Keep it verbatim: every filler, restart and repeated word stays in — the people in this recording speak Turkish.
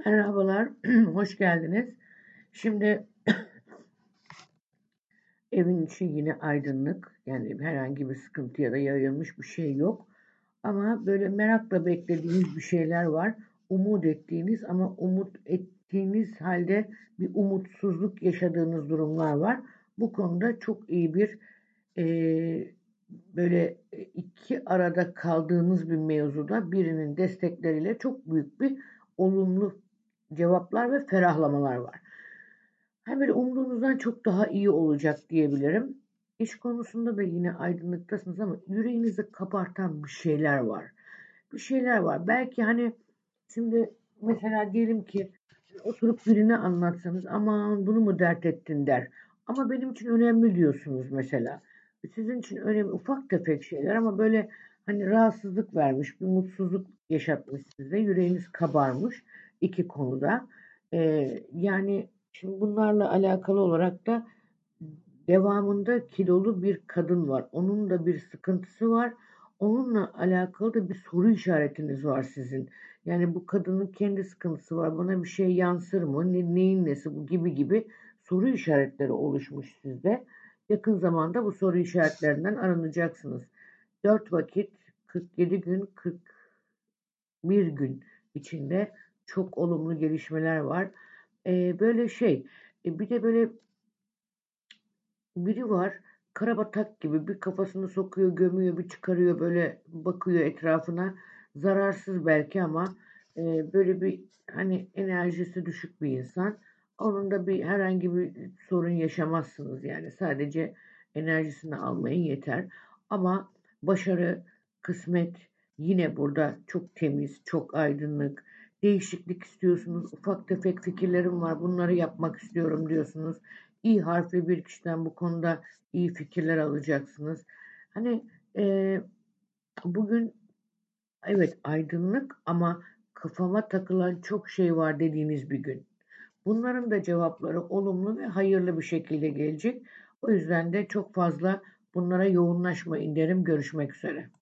Merhabalar, hoş geldiniz. Şimdi evin içi yine aydınlık, yani herhangi bir sıkıntı ya da yayılmış bir şey yok. Ama böyle merakla beklediğiniz bir şeyler var. Umut ettiğiniz ama umut ettiğiniz halde bir umutsuzluk yaşadığınız durumlar var. Bu konuda çok iyi bir eee, böyle iki arada kaldığınız bir mevzuda birinin destekleriyle çok büyük bir olumlu cevaplar ve ferahlamalar var. Hem böyle umduğunuzdan çok daha iyi olacak diyebilirim. İş konusunda da yine aydınlıktasınız ama yüreğinizi kabartan bir şeyler var. Bir şeyler var. Belki hani şimdi mesela diyelim ki oturup birine anlatsanız aman bunu mu dert ettin der. Ama benim için önemli diyorsunuz mesela. Sizin için önemli ufak tefek şeyler ama böyle hani rahatsızlık vermiş, bir mutsuzluk yaşatmış size. Yüreğiniz kabarmış iki konuda. Ee, yani şimdi bunlarla alakalı olarak da devamında kilolu bir kadın var. Onun da bir sıkıntısı var. Onunla alakalı da bir soru işaretiniz var sizin. Yani bu kadının kendi sıkıntısı var. Bana bir şey yansır mı? Ne, neyin nesi bu gibi gibi soru işaretleri oluşmuş sizde. Yakın zamanda bu soru işaretlerinden arınacaksınız. Dört vakit kırk yedi gün kırk bir gün içinde çok olumlu gelişmeler var. Ee, böyle şey e, bir de böyle biri var, karabatak gibi bir kafasını sokuyor, gömüyor, bir çıkarıyor, böyle bakıyor etrafına. Zararsız belki ama e, böyle bir hani enerjisi düşük bir insan. Onun da bir herhangi bir sorun yaşamazsınız yani. Sadece enerjisini almayın yeter. Ama başarı, kısmet yine burada çok temiz, çok aydınlık. Değişiklik istiyorsunuz. Ufak tefek fikirlerim var. Bunları yapmak istiyorum diyorsunuz. İ harfli bir kişiden bu konuda iyi fikirler alacaksınız. Hani e, bugün evet aydınlık ama kafama takılan çok şey var dediğiniz bir gün. Bunların da cevapları olumlu ve hayırlı bir şekilde gelecek. O yüzden de çok fazla bunlara yoğunlaşmayın derim. Görüşmek üzere.